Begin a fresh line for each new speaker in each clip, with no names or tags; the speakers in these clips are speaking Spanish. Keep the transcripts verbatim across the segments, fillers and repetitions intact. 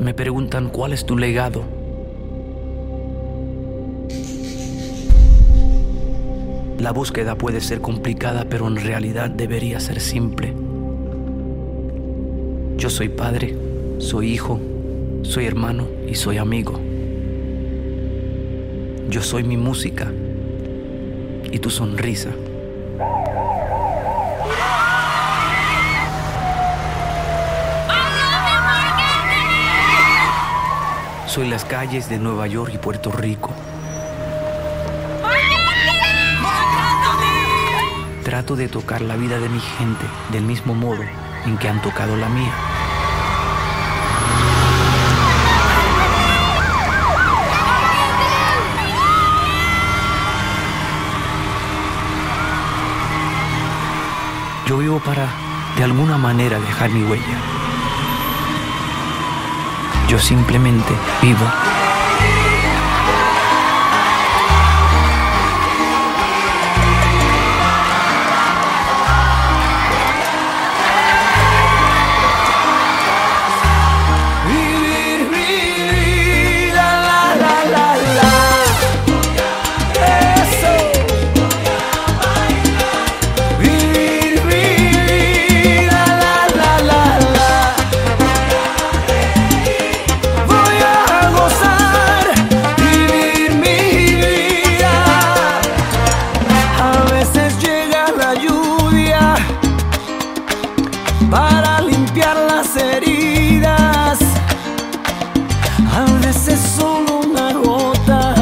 Me preguntan cuál es tu legado. La búsqueda puede ser complicada, pero en realidad debería ser simple. Yo soy padre, soy hijo, soy hermano y soy amigo. Yo soy mi música y tu sonrisa. Soy las calles de Nueva York y Puerto Rico. Trato de tocar la vida de mi gente del mismo modo en que han tocado la mía. Yo vivo para, de alguna manera, dejar mi huella. Yo simplemente vivo.
Para limpiar las heridas, a veces solo una gota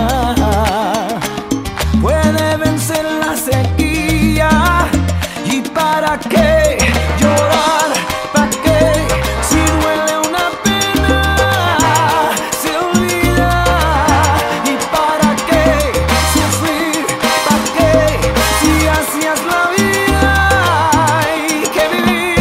puede vencer la sequía. ¿Y para qué llorar? ¿Para qué? Si duele una pena, se olvida. ¿Y para qué sufrir? ¿Para qué? Si hacías la vida hay que vivir.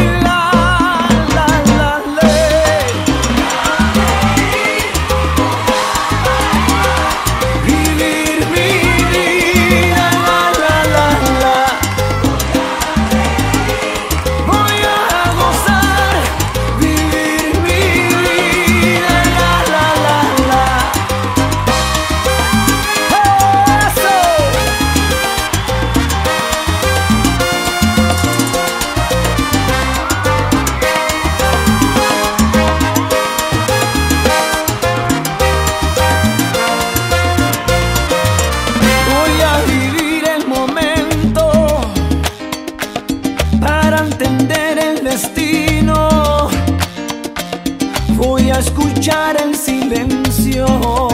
Entender el destino, voy a escuchar el silencio.